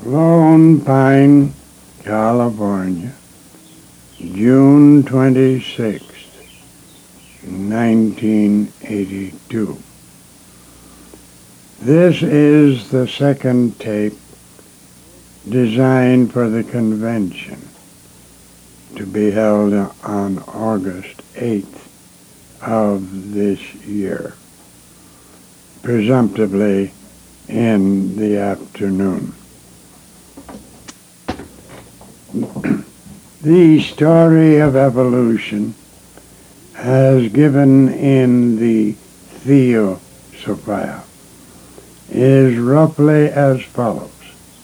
Lone Pine, California, June 26, 1982. This is the second tape designed for the convention to be held on August 8th of this year, presumptively in the afternoon. The story of evolution, as given in the Theosophia, is roughly as follows: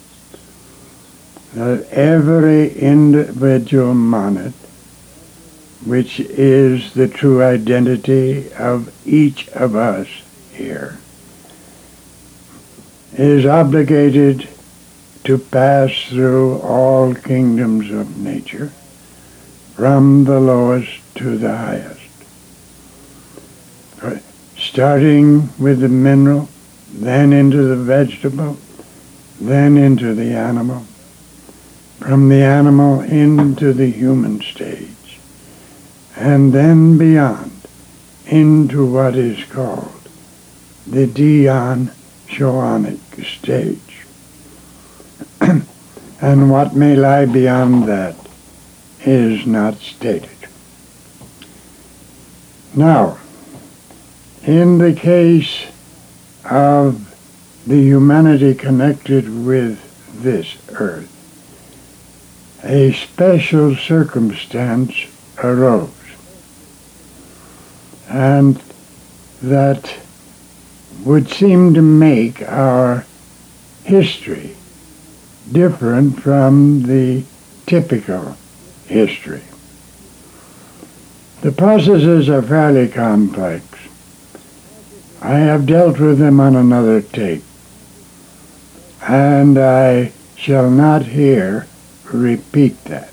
that every individual monad, which is the true identity of each of us here, is obligated to pass through all kingdoms of nature, from the lowest to the highest, starting with the mineral, then into the vegetable, then into the animal, from the animal into the human stage, and then beyond into what is called the Dian-Shoanic stage. And what may lie beyond that is not stated. Now, in the case of the humanity connected with this earth, a special circumstance arose, and that would seem to make our history different from the typical history. The processes are fairly complex. I have dealt with them on another tape, and I shall not here repeat that.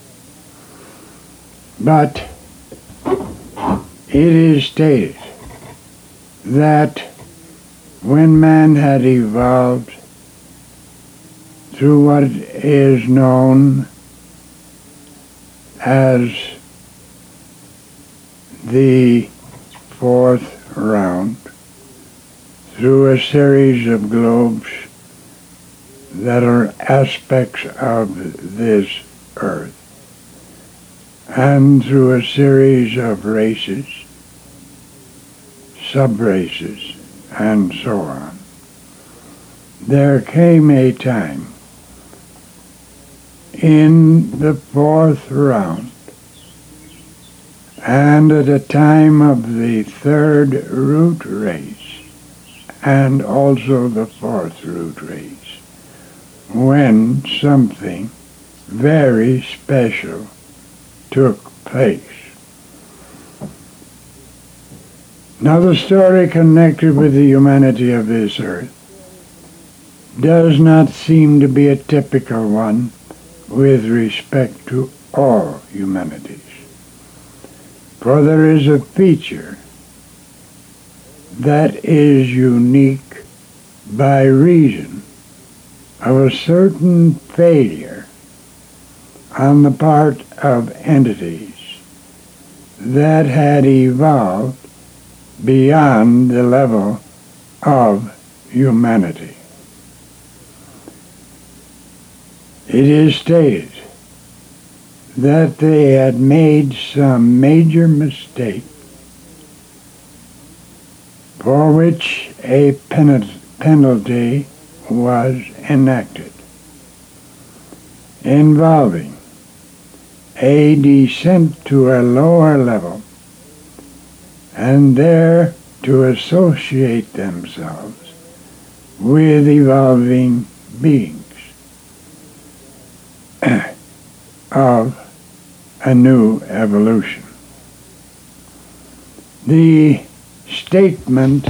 But it is stated that when man had evolved through what is known as the fourth round, through a series of globes that are aspects of this earth, and through a series of races, sub-races, and so on, there came a time in the fourth round, and at a time of the third root race, and also the fourth root race, when something very special took place. Now, the story connected with the humanity of this earth does not seem to be a typical one with respect to all humanities. For there is a feature that is unique by reason of a certain failure on the part of entities that had evolved beyond the level of humanity. It is stated that they had made some major mistake for which a penalty was enacted, involving a descent to a lower level, and there to associate themselves with evolving beings of a new evolution. The statement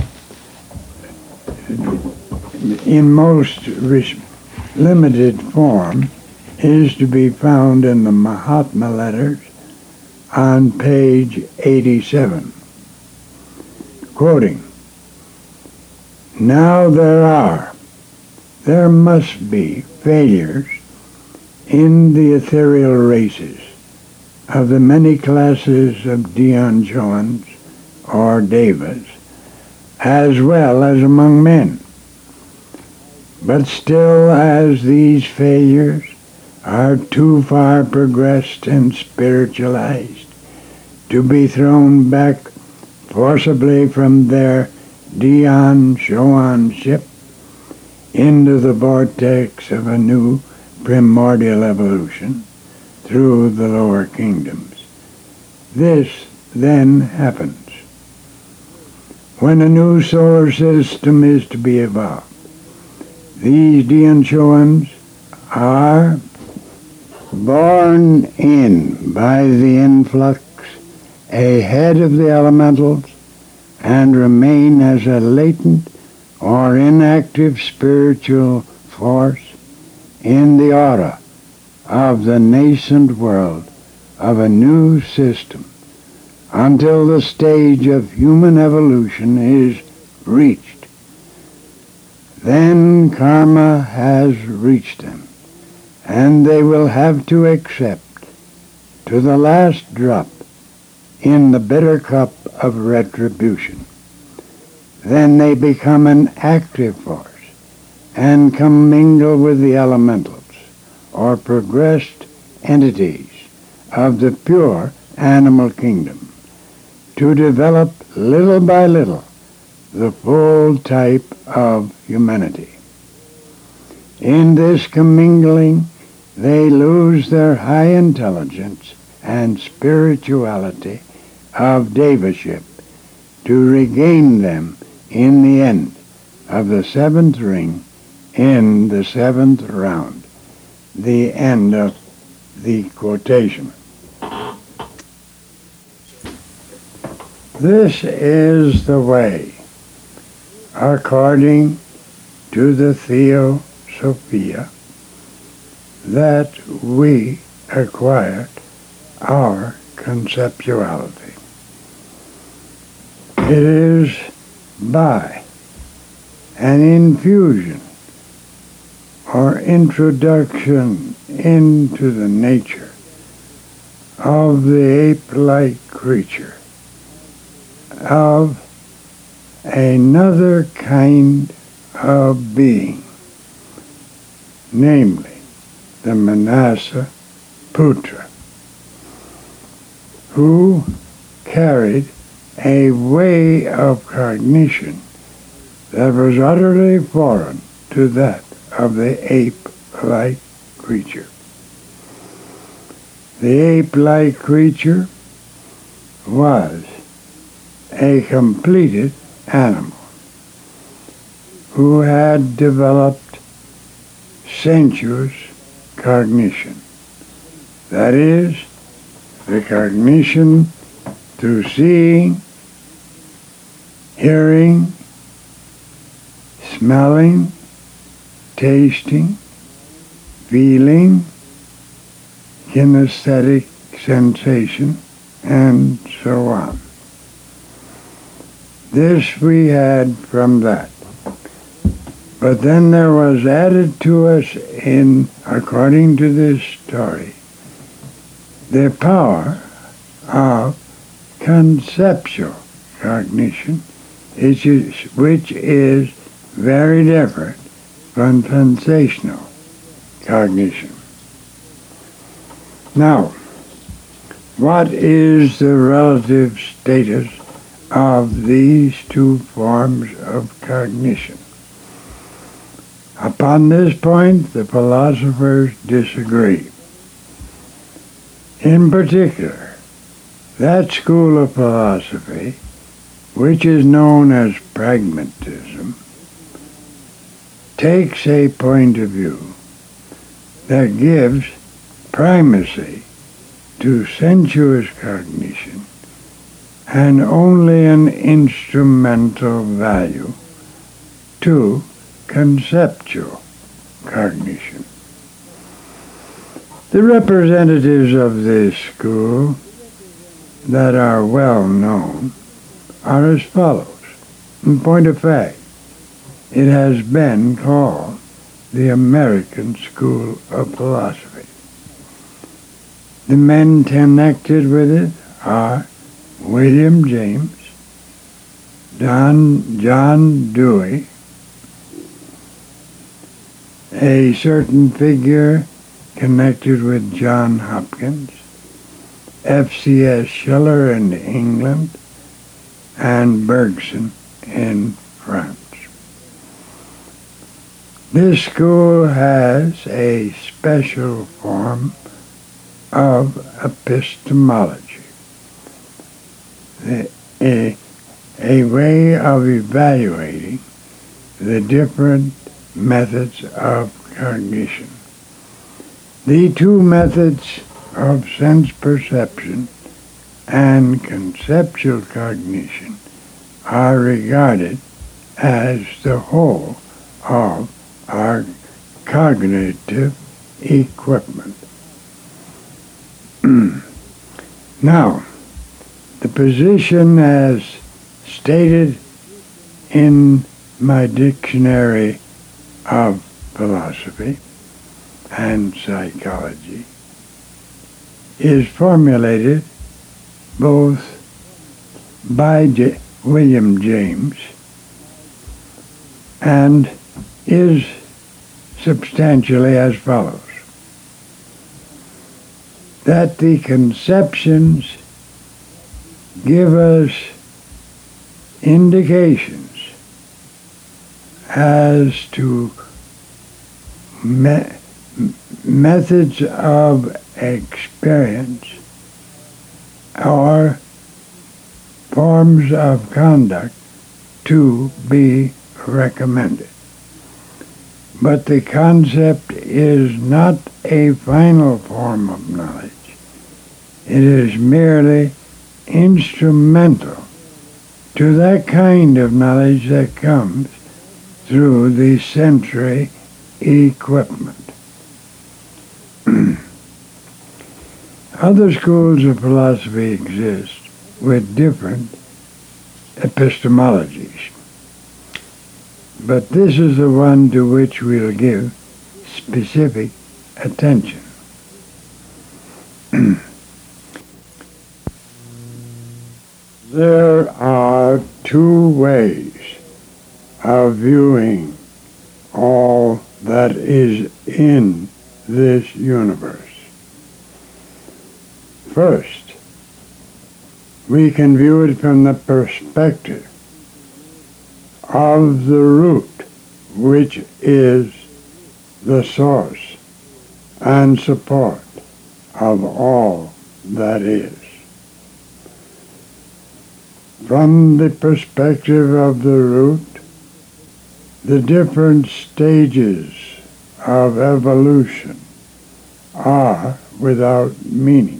in most limited form is to be found in the Mahatma Letters on page 87. Quoting, "Now there are there must be failures in the ethereal races of the many classes of Dion Joans or Devas, as well as among men. But still, as these failures are too far progressed and spiritualized to be thrown back forcibly from their Dion Joanship into the vortex of a new primordial evolution through the lower kingdoms. This then happens when a new solar system is to be evolved. These Dianchoans are born in by the influx ahead of the elementals and remain as a latent or inactive spiritual force in the aura of the nascent world of a new system until the stage of human evolution is reached. Then karma has reached them, and they will have to accept to the last drop in the bitter cup of retribution. Then they become an active force and commingle with the elementals or progressed entities of the pure animal kingdom to develop little by little the full type of humanity. In this commingling, they lose their high intelligence and spirituality of devaship to regain them in the end of the seventh ring in the seventh round. The end of the quotation. This is the way, according to the Theosophia, that we acquired our conceptuality. It is by an infusion or introduction into the nature of the ape-like creature, of another kind of being, namely the Manasa Putra, who carried a way of cognition that was utterly foreign to that of the ape-like creature. The ape-like creature was a completed animal who had developed sensuous cognition. That is, the cognition through seeing, hearing, smelling, tasting, feeling, kinesthetic sensation, and so on. This we had from that. But then there was added to us according to this story, the power of conceptual cognition, which is very different from sensational cognition. Now, what is the relative status of these two forms of cognition? Upon this point, the philosophers disagree. In particular, that school of philosophy, which is known as pragmatism, takes a point of view that gives primacy to sensuous cognition and only an instrumental value to conceptual cognition. The representatives of this school that are well known are as follows. In point of fact, it has been called the American School of Philosophy. The men connected with it are William James, John Dewey, a certain figure connected with John Hopkins, F.C.S. Schiller in England, and Bergson in France. This school has a special form of epistemology, a way of evaluating the different methods of cognition. The two methods of sense perception and conceptual cognition are regarded as the whole of our cognitive equipment. Now, the position as stated in my dictionary of philosophy and psychology is formulated both by William James and is substantially as follows: that the conceptions give us indications as to methods of experience or forms of conduct to be recommended. But the concept is not a final form of knowledge. It is merely instrumental to that kind of knowledge that comes through the sensory equipment. Other schools of philosophy exist with different epistemologies, but this is the one to which we'll give specific attention. There are two ways of viewing all that is in this universe. First, we can view it from the perspective of the root, which is the source and support of all that is. From the perspective of the root, the different stages of evolution are without meaning.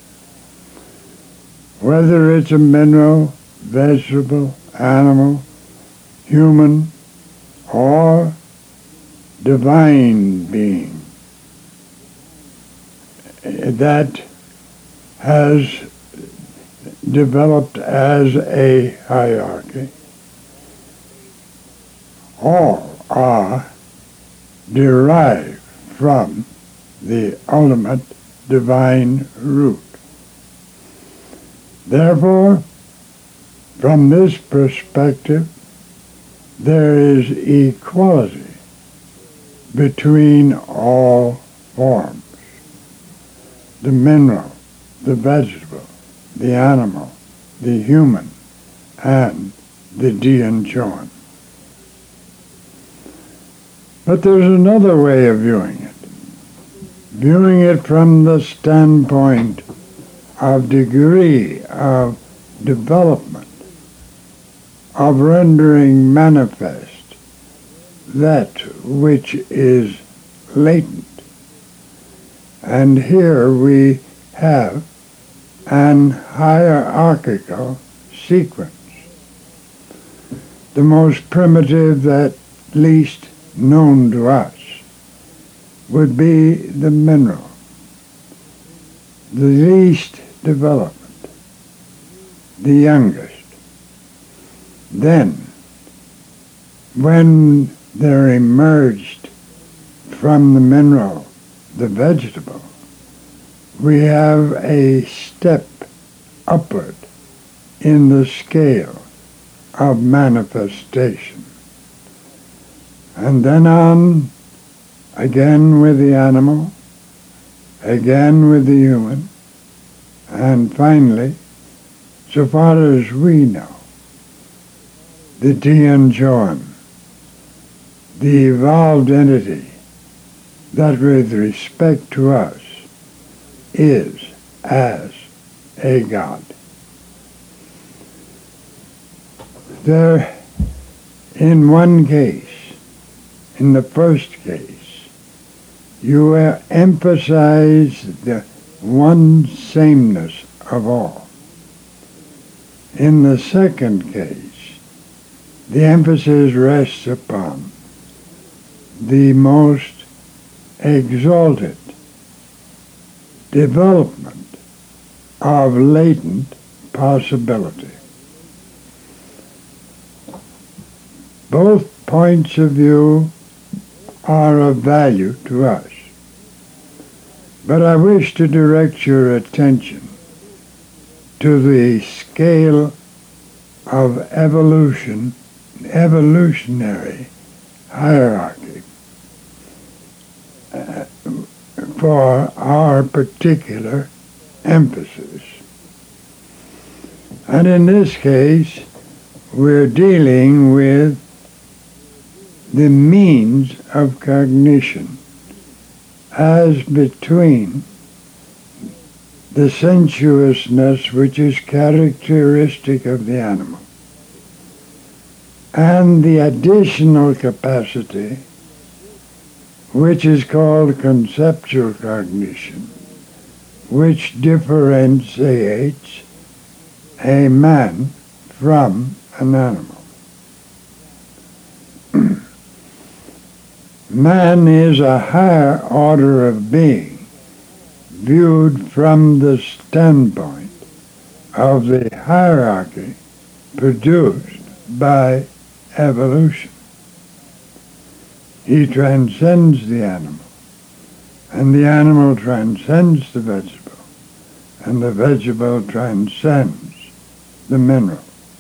Whether it's a mineral, vegetable, animal, human, or divine being that has developed as a hierarchy, all are derived from the ultimate divine root. Therefore, from this perspective, there is equality between all forms: the mineral, the vegetable, the animal, the human, and the de-enjoined. But there's another way of viewing it from the standpoint of degree of development, of rendering manifest that which is latent. And here we have an hierarchical sequence. The most primitive, that least known to us, would be the mineral, the least development, the youngest. Then, when there emerged from the mineral, the vegetable, we have a step upward in the scale of manifestation. And then on, again with the animal, again with the human, and finally, so far as we know, the Tian Chuan, the evolved entity that with respect to us is as a God. There, in one case, in the first case, you emphasize the one sameness of all. In the second case, the emphasis rests upon the most exalted development of latent possibility. Both points of view are of value to us, but I wish to direct your attention to the scale of evolutionary hierarchy for our particular emphasis. And in this case, we're dealing with the means of cognition as between the sensuousness which is characteristic of the animal and the additional capacity which is called conceptual cognition, which differentiates a man from an animal. Man is a higher order of being viewed from the standpoint of the hierarchy produced by evolution. He transcends the animal, and the animal transcends the vegetable, and the vegetable transcends the mineral.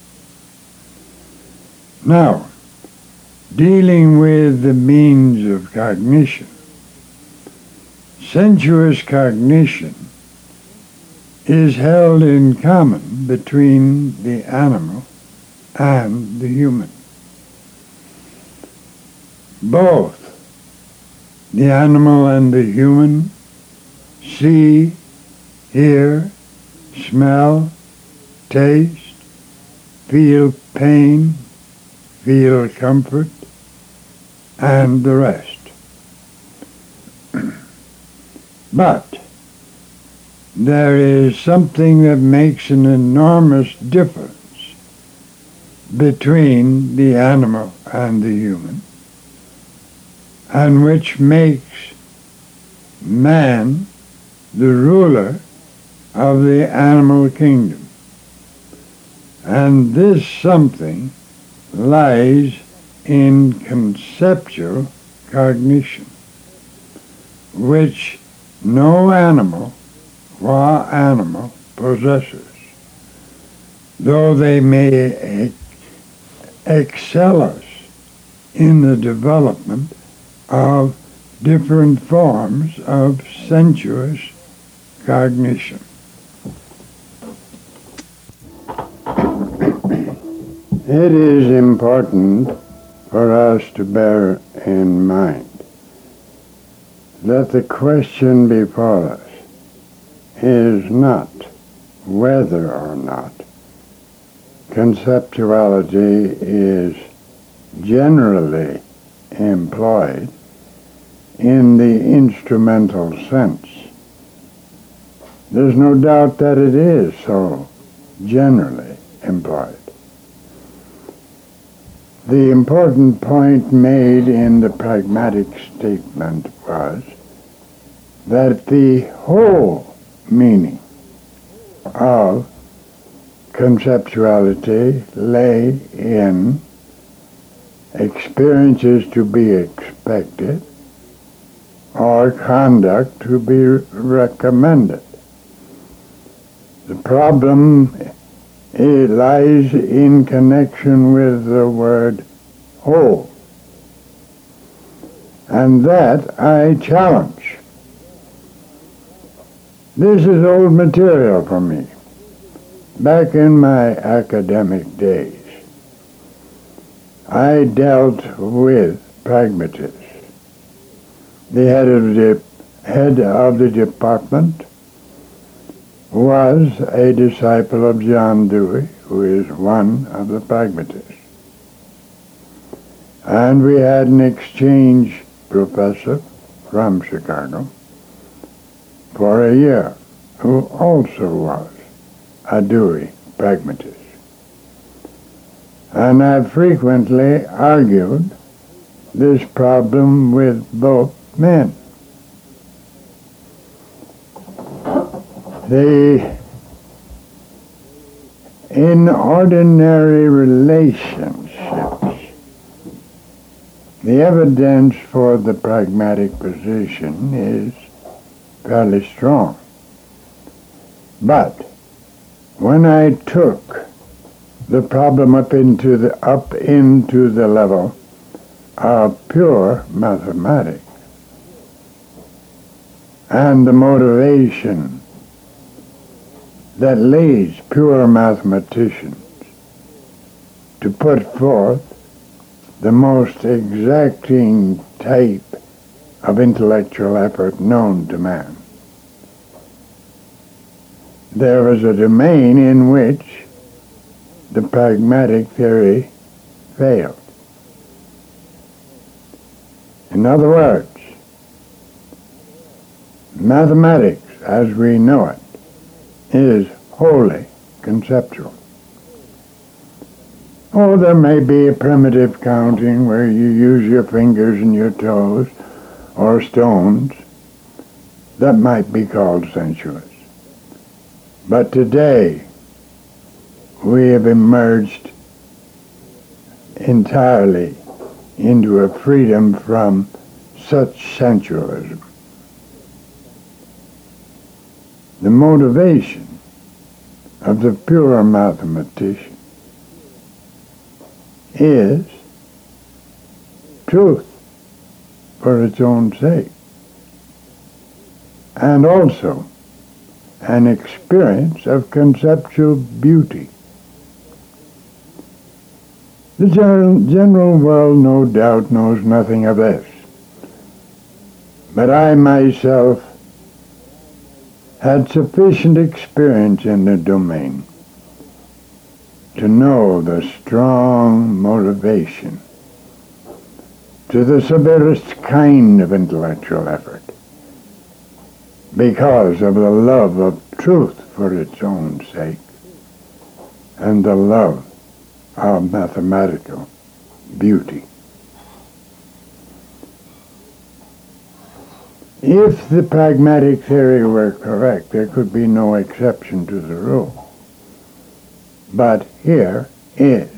Now, dealing with the means of cognition, sensuous cognition is held in common between the animal and the human. Both the animal and the human see, hear, smell, taste, feel pain, feel comfort, and the rest. But there is something that makes an enormous difference between the animal and the human, and which makes man the ruler of the animal kingdom. And this something lies in conceptual cognition, which no animal possesses, though they may excel us in the development of different forms of sensuous cognition. It is important for us to bear in mind that the question before us is not whether or not conceptuality is generally employed in the instrumental sense. There's no doubt that it is so generally employed. The important point made in the pragmatic statement was that the whole meaning of conceptuality lay in experiences to be expected or conduct to be recommended. The problem lies in connection with the word whole. And that I challenge. This is old material for me. Back in my academic days, I dealt with pragmatists. The head of the department was a disciple of John Dewey, who is one of the pragmatists. And we had an exchange professor from Chicago for a year, who also was a Dewey pragmatist. And I frequently argued this problem with both men. In ordinary relationships, the evidence for the pragmatic position is fairly strong. But when I took the problem up into the level of pure mathematics and the motivation that leads pure mathematicians to put forth the most exacting type of intellectual effort known to man, there was a domain in which the pragmatic theory failed. In other words, mathematics as we know it is wholly conceptual. Oh, there may be a primitive counting where you use your fingers and your toes or stones. That might be called sensuous. But today, we have emerged entirely into a freedom from such sensualism. The motivation of the pure mathematician is truth for its own sake, and also an experience of conceptual beauty. The general world no doubt knows nothing of this, but I myself had sufficient experience in the domain to know the strong motivation to the severest kind of intellectual effort because of the love of truth for its own sake and the love of mathematical beauty. If the pragmatic theory were correct, there could be no exception to the rule. But here is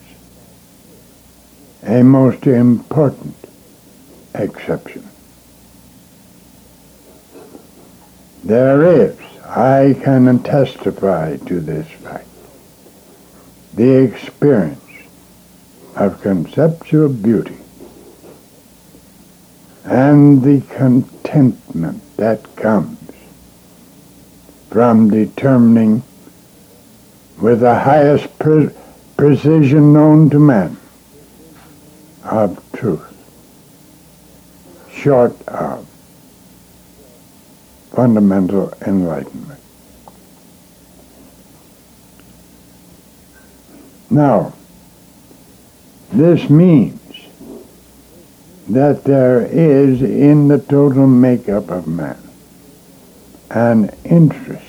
a most important exception. There is, I can testify to this fact, the experience of conceptual beauty and the contentment that comes from determining with the highest precision known to man of truth, short of fundamental enlightenment. Now, this means that there is in the total makeup of man an interest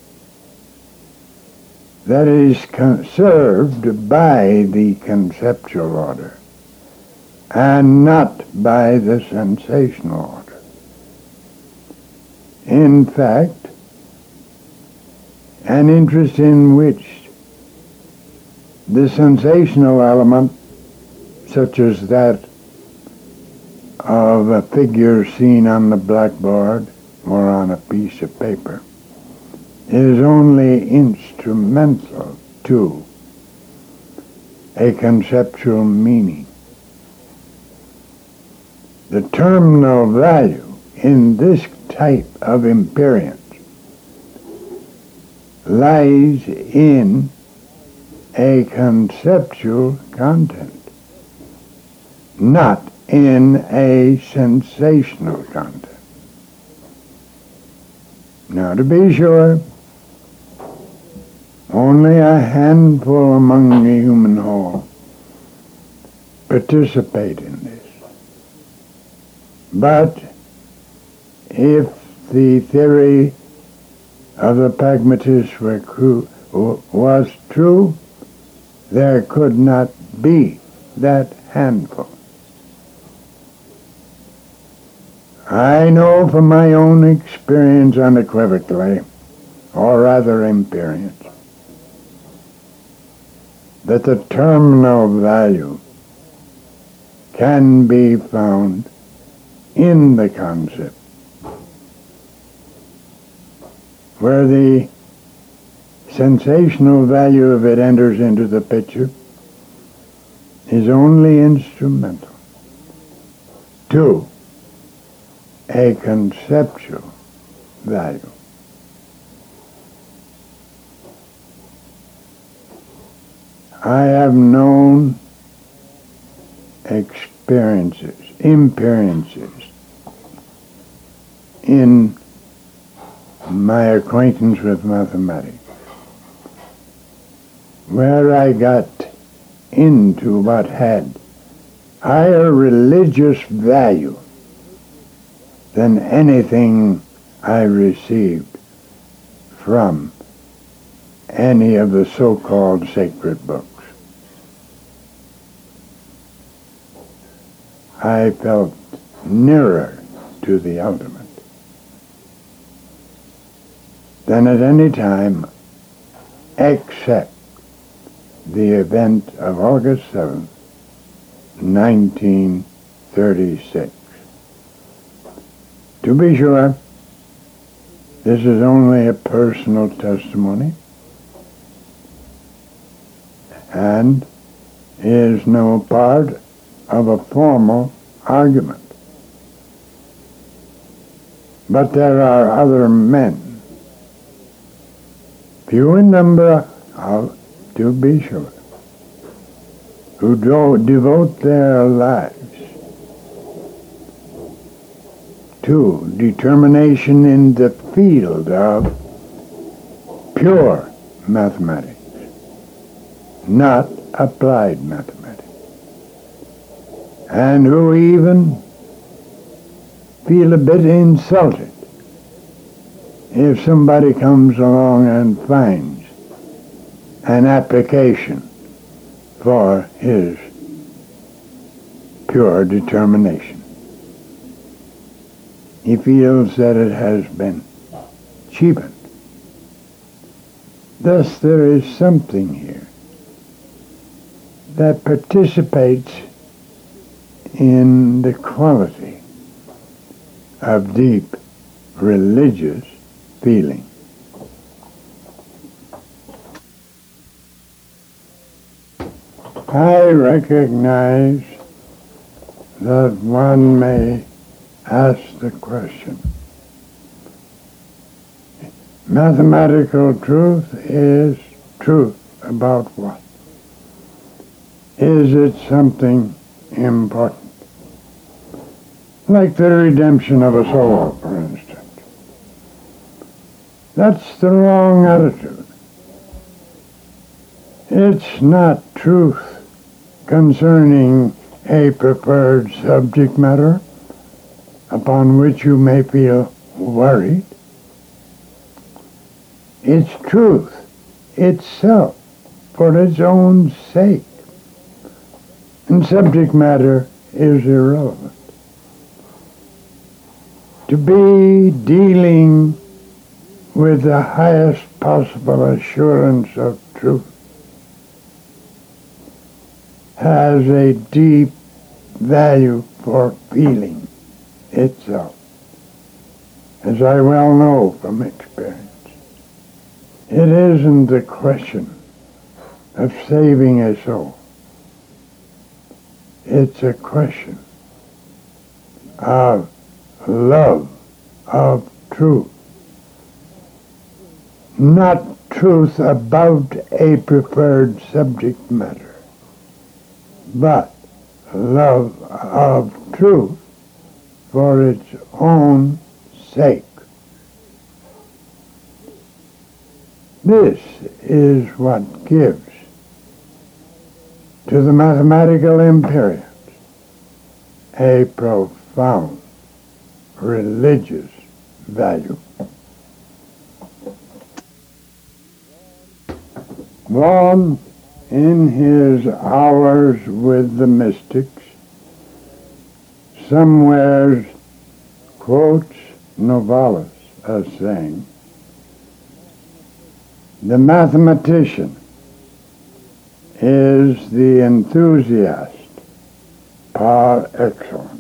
that is served by the conceptual order and not by the sensational order. In fact, an interest in which the sensational element, such as that of a figure seen on the blackboard or on a piece of paper is only instrumental to a conceptual meaning. The terminal value in this type of imperience lies in a conceptual content, not in a sensational content. Now, to be sure, only a handful among the human whole participate in this. But if the theory of the pragmatists was true, there could not be that handful. I know from my own experience unequivocally, or rather imperience, that the terminal value can be found in the concept, where the sensational value of it enters into the picture is only instrumental to a conceptual value. I have known experiences in my acquaintance with mathematics where I got into what had higher religious value than anything I received from any of the so-called sacred books. I felt nearer to the ultimate than at any time except the event of August 7th, 1936. To be sure, this is only a personal testimony and is no part of a formal argument. But there are other men, few in number, to be sure, who devote their lives to determination in the field of pure mathematics, not applied mathematics, and who even feel a bit insulted if somebody comes along and finds an application for his pure determination. He feels that it has been cheapened. Thus there is something here that participates in the quality of deep religious feeling. I recognize that one may ask the question, mathematical truth is truth about what? Is it something important? Like the redemption of a soul, for instance. That's the wrong attitude. It's not truth concerning a preferred subject matter upon which you may feel worried. It's truth itself for its own sake. And subject matter is irrelevant. To be dealing with the highest possible assurance of truth has a deep value for feeling itself, as I well know from experience. It isn't a question of saving a soul. It's a question of love, of truth. Not truth about a preferred subject matter, but love of truth for its own sake. This is what gives to the mathematical empirics a profound religious value. Vaughan, in his Hours with the Mystics, somewhere quotes Novalis as saying, "The mathematician is the enthusiast par excellence."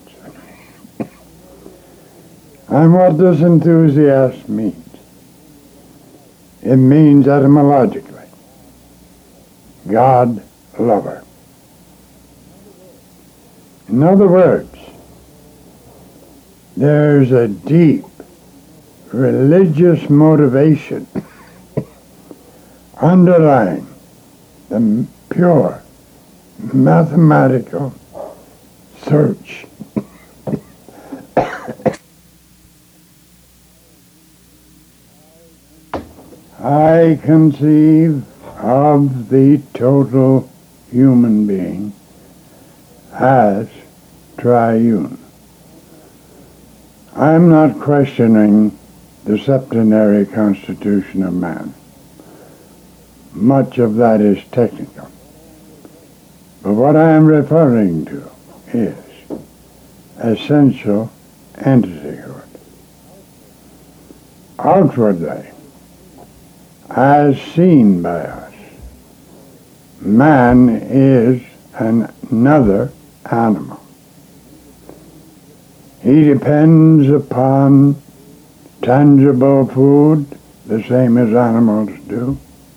And what does enthusiast mean? It means etymologically, God lover. In other words, there's a deep religious motivation underlying the pure mathematical search. I conceive of the total human being as triune. I'm not questioning the septenary constitution of man. Much of that is technical. But what I am referring to is essential entityhood. Outwardly, as seen by us, man is another animal. He depends upon tangible food the same as animals do.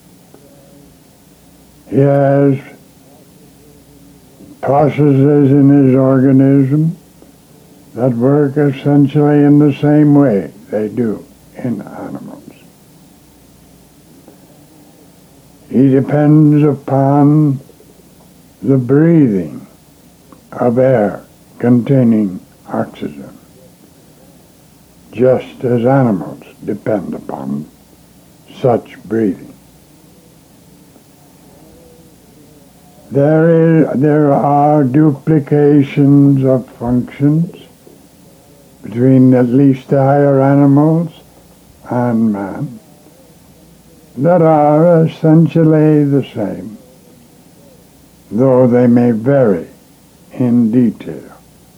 He has processes in his organism that work essentially in the same way they do in animals. He depends upon the breathing of air containing oxygen, just as animals depend upon such breathing. There are duplications of functions between at least the higher animals and man that are essentially the same, though they may vary in detail.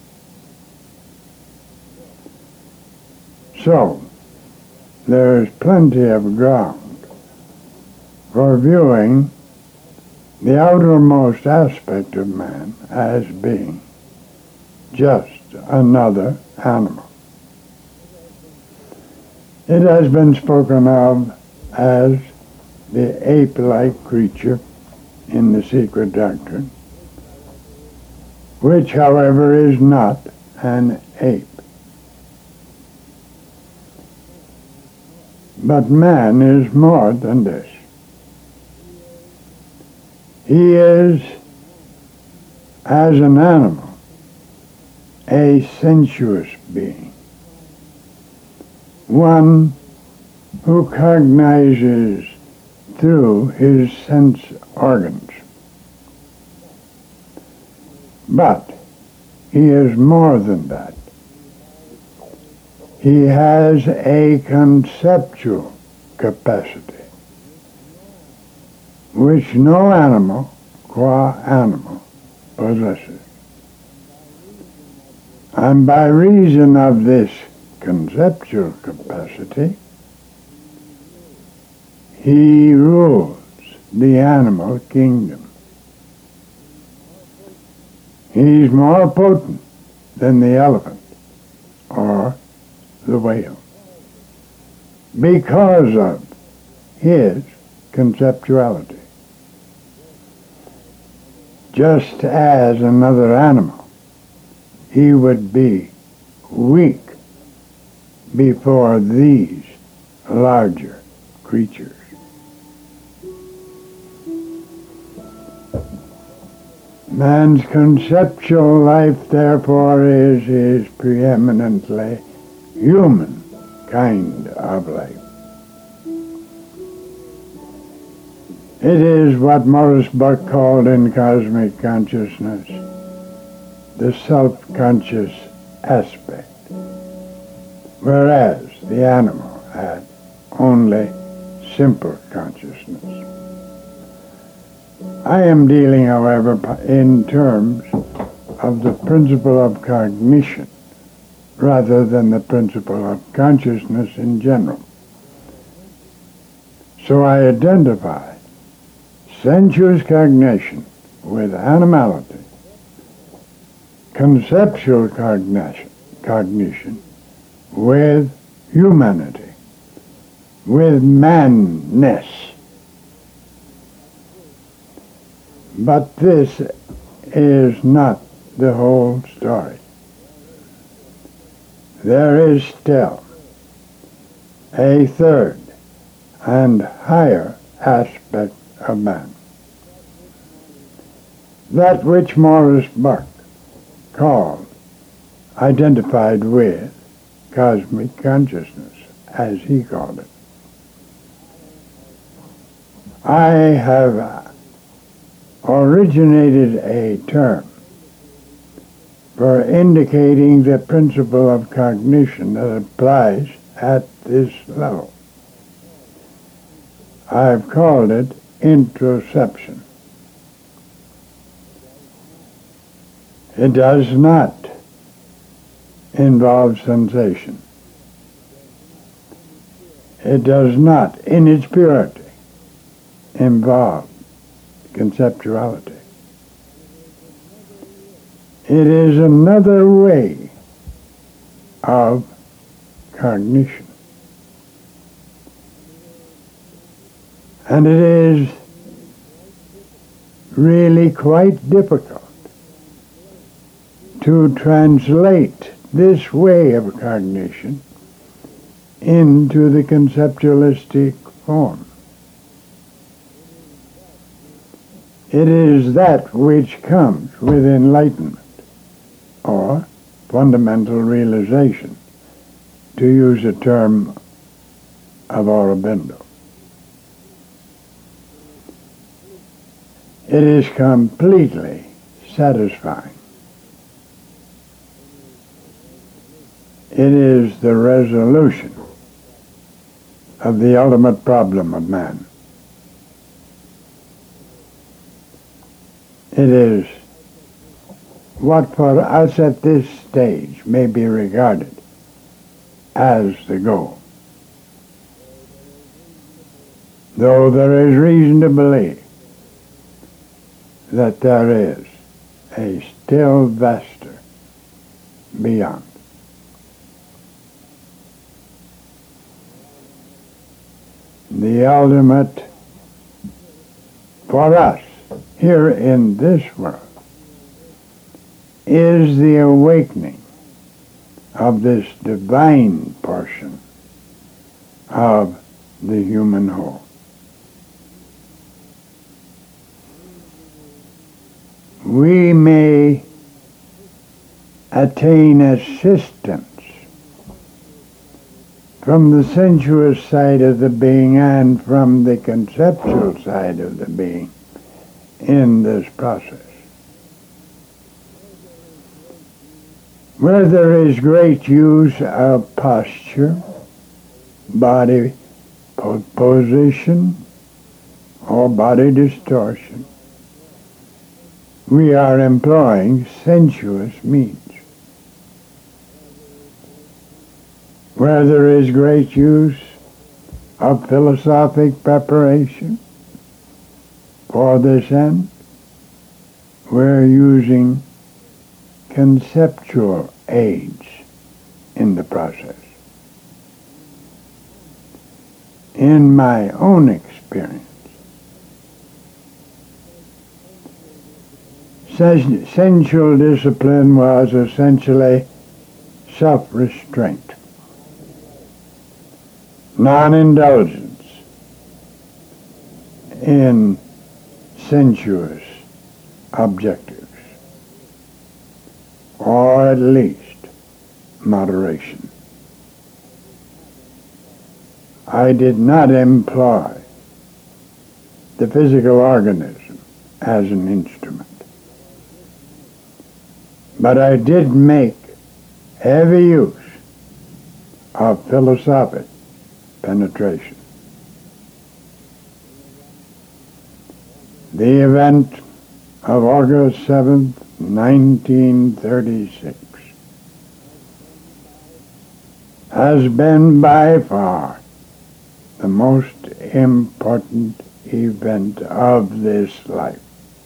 So, there is plenty of ground for viewing the outermost aspect of man as being just another animal. It has been spoken of as the ape-like creature in the Secret Doctrine, which, however, is not an ape. But man is more than this. He is, as an animal, a sensuous being, one who cognizes through his sense organs. But he is more than that. He has a conceptual capacity, which no animal, qua animal, possesses. And by reason of this conceptual capacity, he rules the animal kingdom. He's more potent than the elephant or the whale because of his conceptuality. Just as another animal, he would be weak before these larger creatures. Man's conceptual life, therefore, is preeminently human kind of life. It is what Maurice Bucke called in cosmic consciousness the self-conscious aspect, whereas the animal had only simple consciousness. I am dealing, however, in terms of the principle of cognition rather than the principle of consciousness in general. So I identify sensuous cognition with animality, conceptual cognition with humanity, with manness. But this is not the whole story. There is still a third and higher aspect of man. That which Maurice Bucke identified with cosmic consciousness, as he called it. I have originated a term for indicating the principle of cognition that applies at this level. I've called it introception. It does not involve sensation. It does not, in its purity, involve conceptuality. It is another way of cognition. And it is really quite difficult to translate this way of cognition into the conceptualistic form. It is that which comes with enlightenment, or fundamental realization, to use a term of Aurobindo. It is completely satisfying. It is the resolution of the ultimate problem of man. It is what for us at this stage may be regarded as the goal. Though there is reason to believe that there is a still vaster beyond. The ultimate for us here in this world is the awakening of this divine portion of the human whole. We may attain assistance from the sensuous side of the being and from the conceptual side of the being in this process. Where there is great use of posture, body position, or body distortion, we are employing sensuous means. Where there is great use of philosophic preparation for this end, we're using conceptual age in the process. In my own experience, sensual discipline was essentially self-restraint, non-indulgence in sensuous objectives, or at least moderation. I did not employ the physical organism as an instrument, but I did make heavy use of philosophic penetration. The event of August 7th, 1936 has been by far the most important event of this life,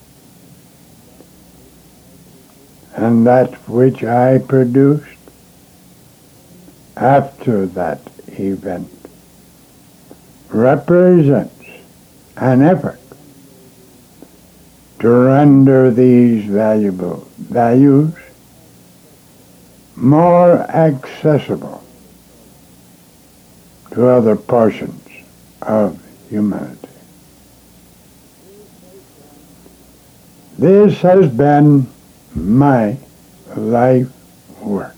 and that which I produced after that event represents an effort to render these valuable values more accessible to other portions of humanity. This has been my life work.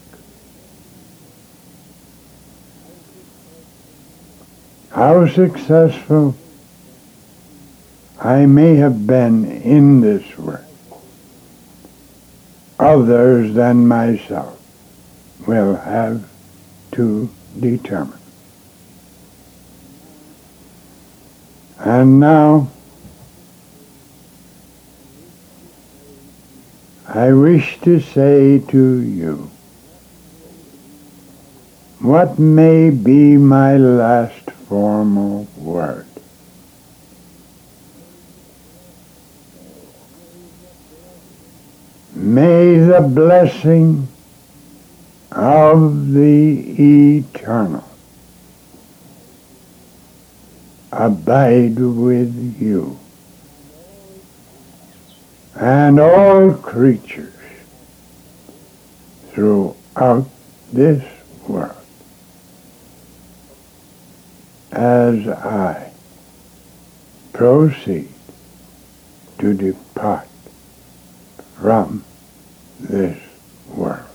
How successful I may have been in this work, others than myself will have to determine. And now, I wish to say to you what may be my last formal word. May the blessing of the Eternal abide with you and all creatures throughout this world as I proceed to depart from this world.